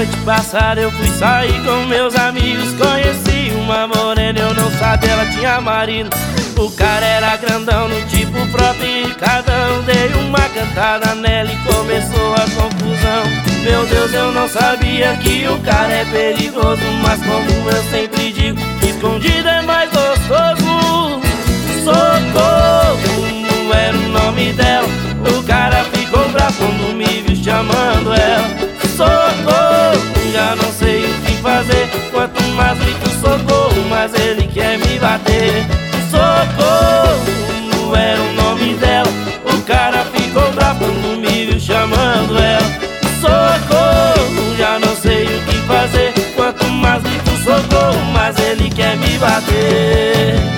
noite passada eu fui sair com meus amigos. Conheci uma morena, eu não sabia, ela tinha marido. O cara era grandão, no tipo frota e ricadão. Dei uma cantada nela e começou a confusão. Meu Deus, eu não sabia que o cara é perigoso, mas como eu sempre digo, escondido é mais gostoso. Socorro, era o nome dela. O cara ficou bravo quando me viu chamando ela. Socorro, já não sei o que fazer. Quanto mais grito socorro, mais ele quer me bater. Socorro, era o nome dela. O cara ficou bravo quando me viu chamando ela. Socorro, já não sei o que fazer. Quanto mais grito socorro, mais ele quer me bater.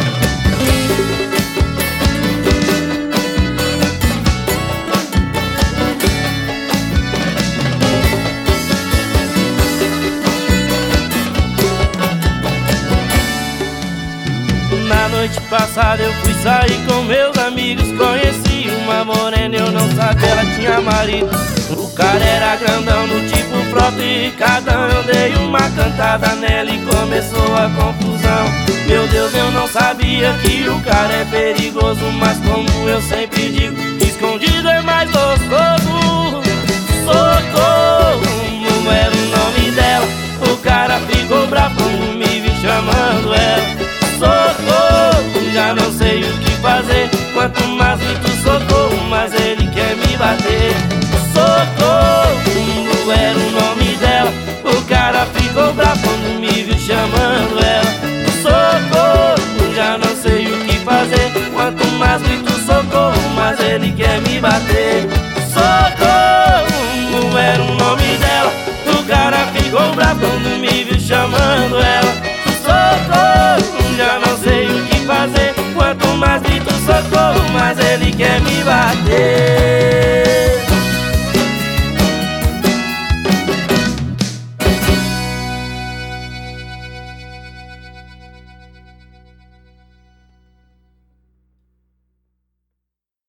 Na noite passada eu fui sair com meus amigos. Conheci uma morena, eu não sabia, ela tinha marido. O cara era grandão, no tipo frota e ricadão. Eu dei uma cantada nela e começou a confusão. Meu Deus, eu não sabia que o cara é perigoso, mas como eu sempre digo, escondido é mais gostoso. Socorro, era o nome dela. O cara ficou bravo quando me viu chamando ela. Socorro, já não sei o que fazer. Quanto mais grito socorro, mais ele quer me bater. Socorro, era o nome dela. O cara ficou bravo quando me viu chamando ela.